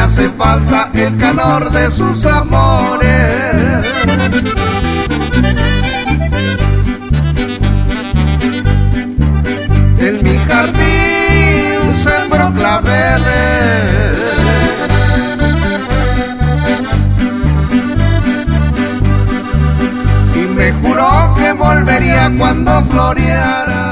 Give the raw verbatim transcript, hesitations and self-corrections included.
hace falta el calor de sus amores. En mi jardín sembró claveles y me juró que volvería cuando floreara.